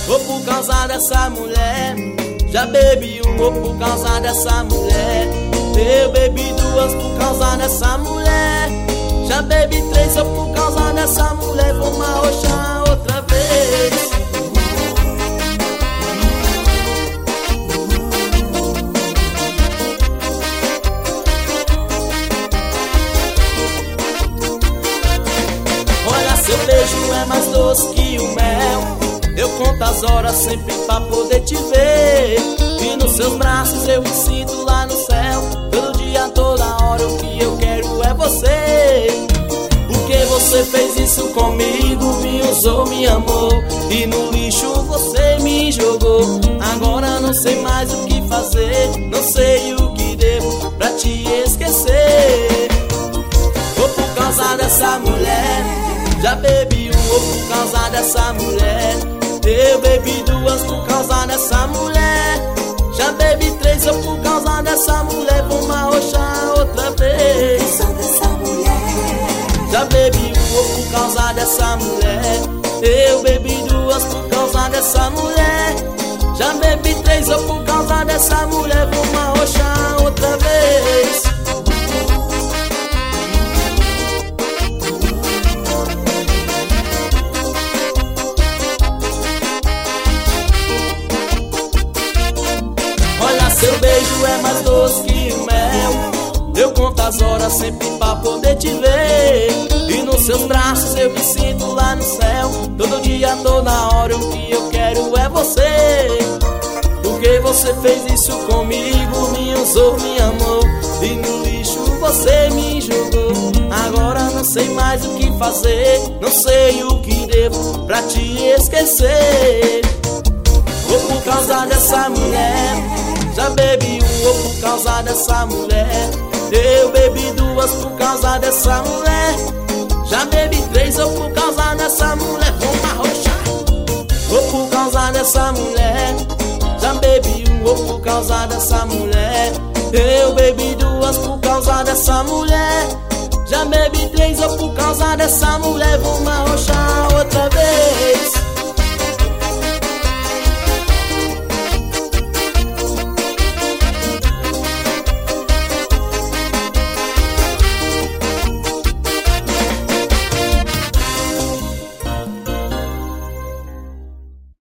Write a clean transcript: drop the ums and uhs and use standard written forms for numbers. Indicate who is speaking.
Speaker 1: ou por causa dessa mulher. Já bebi um ou por causa dessa mulher. Eu bebi duas por causa dessa mulher. Já bebi três ou por causa dessa mulher. Vou marrochar outra vez. Olha, seu beijo é mais doce que o mel. Eu conto as horas sempre pra poder te ver. E nos seus braços eu me sinto lá no céu. Todo dia, toda hora, o que eu quero é você. Porque você fez isso comigo, me usou, me amou. E no lixo você me jogou. Agora não sei mais o que fazer. Não sei o que devo pra te esquecer. Ou por causa dessa mulher. Já bebi um ou por causa dessa mulher. Eu bebi duas por causa dessa mulher. Já bebi três ou por causa dessa mulher. Vou marrochar outra vez. Já bebi um ou por causa dessa mulher. Eu bebi duas por causa dessa mulher. Já bebi três ou por causa dessa mulher. Vou marrochar outra vez. Seu beijo é mais doce que o mel. Eu conto as horas sempre pra poder te ver. E nos seus braços eu me sinto lá no céu. Todo dia, toda hora, o que eu quero é você. Porque você fez isso comigo, me usou, me amou. E no lixo você me jogou. Agora não sei mais o que fazer. Não sei o que devo pra te esquecer. Ou por causa dessa mulher. Já bebi um ou por causa dessa mulher. Eu bebi duas por causa dessa mulher. Já bebi três ou por causa dessa mulher. Vou marrochar. Ou por causa dessa mulher. Já bebi um ou por causa dessa mulher. Eu bebi duas por causa dessa mulher. Já bebi três ou por causa dessa mulher. Vou marrochar outra vez.